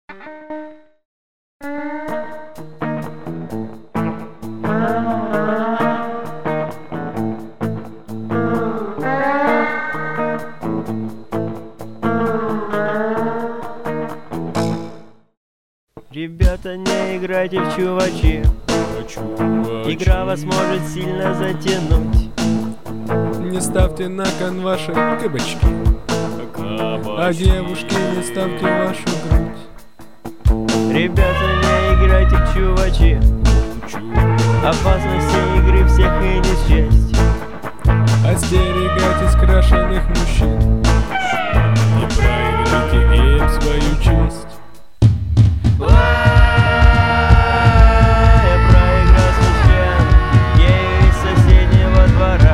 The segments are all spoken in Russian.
Ребята, не играйте в чувачи. Игра вас может сильно затянуть. Не ставьте на кон ваши кабачки, а девушки не ставьте вашу грудь. Ребята, не играйте в чувачи. Опасности игры всех и не счесть. Остерегайтесь крашеных мужчин и проиграйте им свою честь. Я проиграл священ, ею из соседнего двора.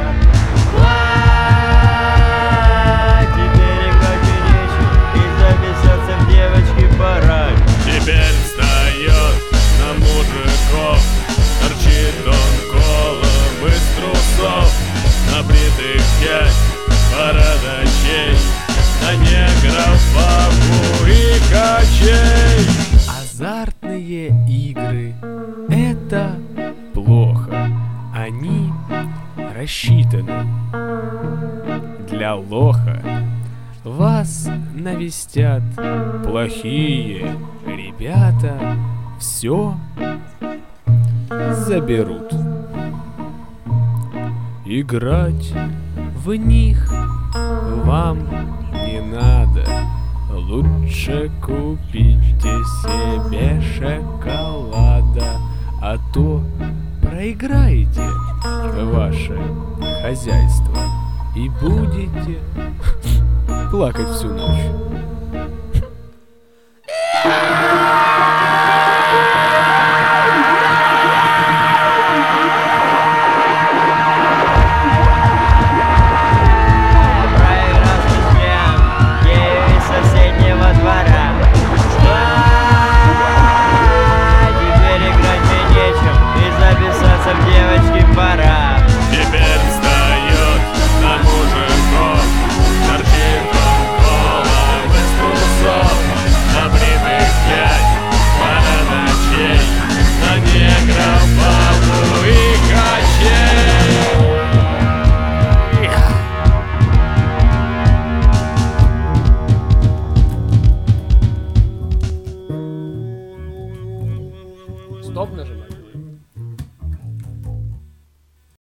Теперь играть и нечем, и записаться в девочки пора. Теперь встает на мужиков, торчит он колом из трусов, на бритых дядь, бородачей, на негров, бабу и качей. Азартные игры — это плохо. Они рассчитаны для лоха. Вас навестят плохие ребята, все заберут. Играть в них вам не надо. Лучше купите себе шоколада, а то проиграете ваше хозяйство и будете плакать всю ночь.